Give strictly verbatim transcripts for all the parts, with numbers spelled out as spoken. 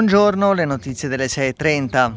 Buongiorno, le notizie delle sei e trenta.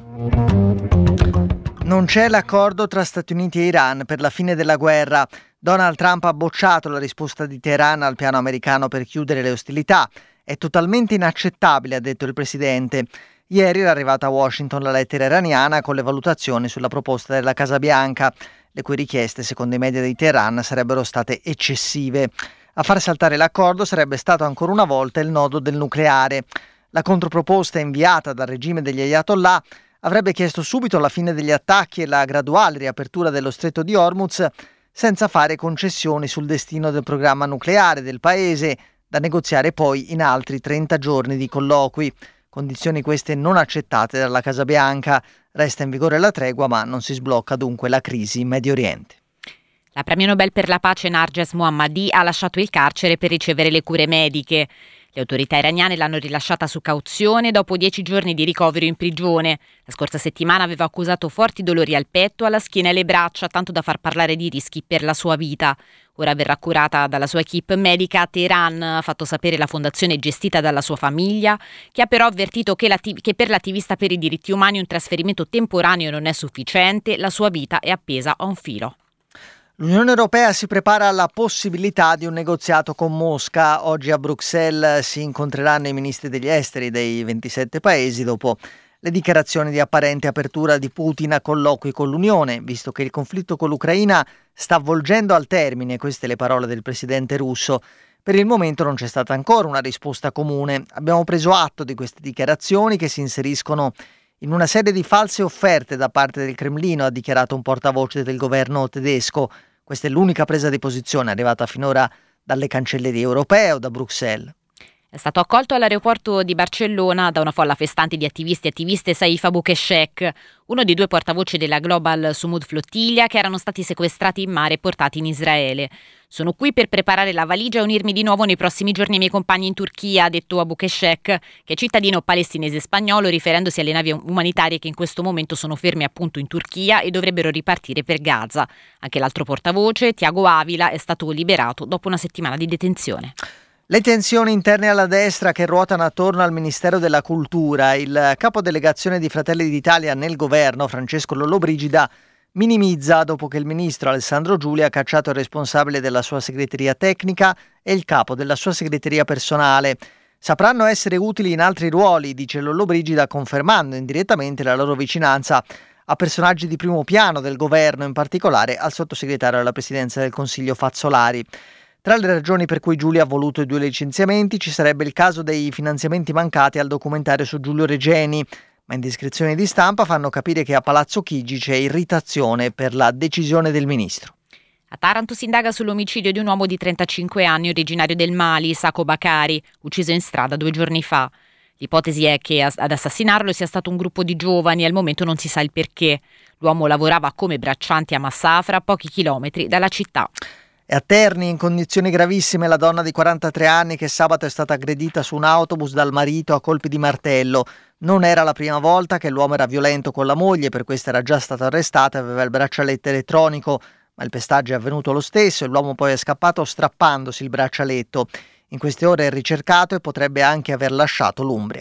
Non c'è l'accordo tra Stati Uniti e Iran per la fine della guerra. Donald Trump ha bocciato la risposta di Teheran al piano americano per chiudere le ostilità. È totalmente inaccettabile, ha detto il presidente. Ieri era arrivata a Washington la lettera iraniana con le valutazioni sulla proposta della Casa Bianca, le cui richieste, secondo i media di Teheran, sarebbero state eccessive. A far saltare l'accordo sarebbe stato ancora una volta il nodo del nucleare. La controproposta inviata dal regime degli Ayatollah avrebbe chiesto subito la fine degli attacchi e la graduale riapertura dello stretto di Hormuz, senza fare concessioni sul destino del programma nucleare del paese, da negoziare poi in altri trenta giorni di colloqui. Condizioni queste non accettate dalla Casa Bianca. Resta in vigore la tregua, ma non si sblocca dunque la crisi in Medio Oriente. La premio Nobel per la pace Narges Mohammadi ha lasciato il carcere per ricevere le cure mediche. Le autorità iraniane l'hanno rilasciata su cauzione dopo dieci giorni di ricovero in prigione. La scorsa settimana aveva accusato forti dolori al petto, alla schiena e alle braccia, tanto da far parlare di rischi per la sua vita. Ora verrà curata dalla sua equipe medica a Teheran, ha fatto sapere la fondazione gestita dalla sua famiglia, che ha però avvertito che, che per l'attivista per i diritti umani un trasferimento temporaneo non è sufficiente, la sua vita è appesa a un filo. L'Unione Europea si prepara alla possibilità di un negoziato con Mosca. Oggi a Bruxelles si incontreranno i ministri degli esteri dei ventisette paesi dopo le dichiarazioni di apparente apertura di Putin a colloqui con l'Unione, visto che il conflitto con l'Ucraina sta avvolgendo al termine, queste le parole del presidente russo. Per il momento non c'è stata ancora una risposta comune. Abbiamo preso atto di queste dichiarazioni che si inseriscono in una serie di false offerte da parte del Cremlino, ha dichiarato un portavoce del governo tedesco. Questa è l'unica presa di posizione arrivata finora dalle cancellerie europee o da Bruxelles. È stato accolto all'aeroporto di Barcellona da una folla festante di attivisti e attiviste Saif Abou-Keshek, uno dei due portavoce della Global Sumud Flottiglia che erano stati sequestrati in mare e portati in Israele. Sono qui per preparare la valigia e unirmi di nuovo nei prossimi giorni ai miei compagni in Turchia, ha detto Abou-Keshek, che è cittadino palestinese spagnolo, riferendosi alle navi umanitarie che in questo momento sono ferme appunto in Turchia e dovrebbero ripartire per Gaza. Anche l'altro portavoce, Tiago Avila, è stato liberato dopo una settimana di detenzione. Le tensioni interne alla destra che ruotano attorno al Ministero della Cultura. Il capodelegazione di Fratelli d'Italia nel governo, Francesco Lollobrigida, minimizza dopo che il ministro Alessandro Giulia ha cacciato il responsabile della sua segreteria tecnica e il capo della sua segreteria personale. Sapranno essere utili in altri ruoli, dice Lollobrigida, confermando indirettamente la loro vicinanza a personaggi di primo piano del governo, in particolare al sottosegretario alla presidenza del Consiglio Fazzolari. Tra le ragioni per cui Giulia ha voluto i due licenziamenti ci sarebbe il caso dei finanziamenti mancati al documentario su Giulio Regeni, ma indiscrezioni di stampa fanno capire che a Palazzo Chigi c'è irritazione per la decisione del ministro. A Taranto si indaga sull'omicidio di un uomo di trentacinque anni originario del Mali, Sako Bakari, ucciso in strada due giorni fa. L'ipotesi è che ad assassinarlo sia stato un gruppo di giovani e al momento non si sa il perché. L'uomo lavorava come bracciante a Massafra, a pochi chilometri dalla città. E a Terni, in condizioni gravissime, la donna di quarantatré anni che sabato è stata aggredita su un autobus dal marito a colpi di martello. Non era la prima volta che l'uomo era violento con la moglie, per questo era già stato arrestato e aveva il braccialetto elettronico, ma il pestaggio è avvenuto lo stesso e l'uomo poi è scappato strappandosi il braccialetto. In queste ore è ricercato e potrebbe anche aver lasciato l'Umbria.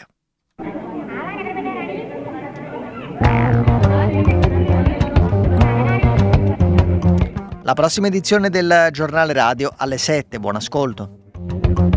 La prossima edizione del Giornale Radio alle sette. Buon ascolto.